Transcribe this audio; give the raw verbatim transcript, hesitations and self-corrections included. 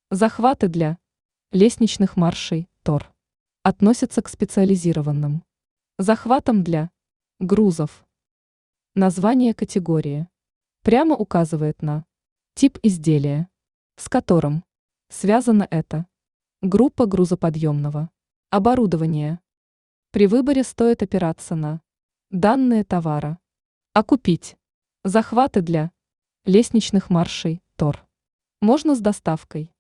Захваты для лестничных маршей ТОР относятся к специализированным захватам для грузов. Название категории прямо указывает на тип изделия, с которым связана эта группа грузоподъемного оборудования. При выборе стоит опираться на данные товара. А купить захваты для лестничных маршей ТОР можно с доставкой